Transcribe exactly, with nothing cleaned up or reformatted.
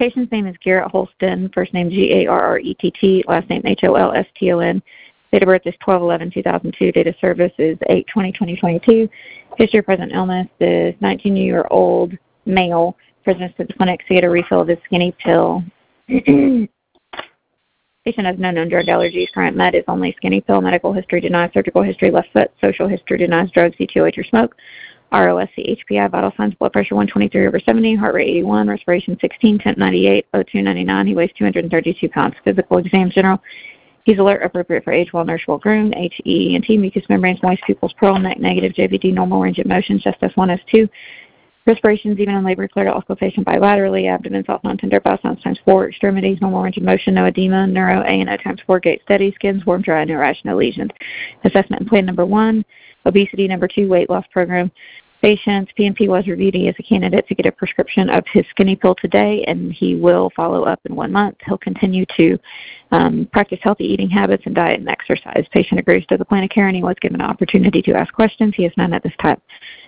Patient's name is Garrett Holston, first name G A R R E T T, last name H O L S T O N. Date of birth is twelve eleven two thousand two. Date of service is eight twenty twenty twenty-two. History of present illness is nineteen-year-old male. Presents to the clinic to get a refill of his skinny pill. Patient has no known drug allergies. Current med is only skinny pill. Medical history denies surgical history, left foot. Social history denies drugs, E T O H or smoke. R O S C H P I, vital signs, blood pressure one twenty-three over seventy, heart rate eighty-one, respiration sixteen, temp ninety-eight, O two ninety-nine. He weighs two hundred thirty-two pounds. Physical exam general. He's alert, appropriate for age, well nourished, well groomed. H E and T, mucous membranes, moist pupils, pearl neck, negative. J V D, normal range of motion, chest S one, S two. Respirations, even in labor, clear to auscultation bilaterally. Abdomen, soft, non-tender, bowel sounds times four. Extremities, normal range of motion, no edema. Neuro, A and O times four. Gait steady. Skin's warm, dry, no rash, no lesions. Assessment and plan number one. Obesity number two. Weight loss program. Patients, P N P was reviewed. He is a candidate to get a prescription of his skinny pill today, and he will follow up in one month. He'll continue to um, practice healthy eating habits and diet and exercise. Patient agrees to the plan of care, and he was given an opportunity to ask questions. He has none at this time.